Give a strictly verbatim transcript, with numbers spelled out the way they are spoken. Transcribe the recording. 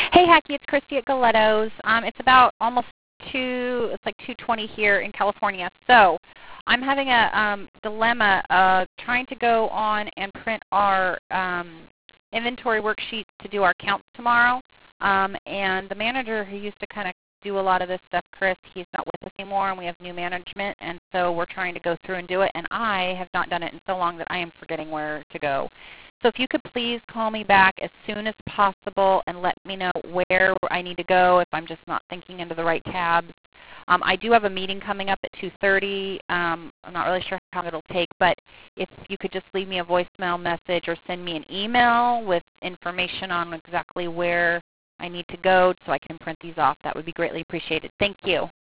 Hey, Hacky, it's Christy at Galetto's. Um, it's about almost two. It's like two twenty here in California. So I'm having a um, dilemma of trying to go on and print our um, inventory worksheets to do our counts tomorrow. Um, and the manager who used to kind of do a lot of this stuff, Chris, he's not with us anymore, and we have new management, and so we're trying to go through and do it. And I have not done it in so long that I am forgetting where to go. So if you could please call me back as soon as possible and let me know where I need to go if I'm just not thinking into the right tabs. Um, I do have a meeting coming up at two thirty. Um, I'm not really sure how long it'll take, but if you could just leave me a voicemail message or send me an email with information on exactly where I need to go so I can print these off, that would be greatly appreciated. Thank you.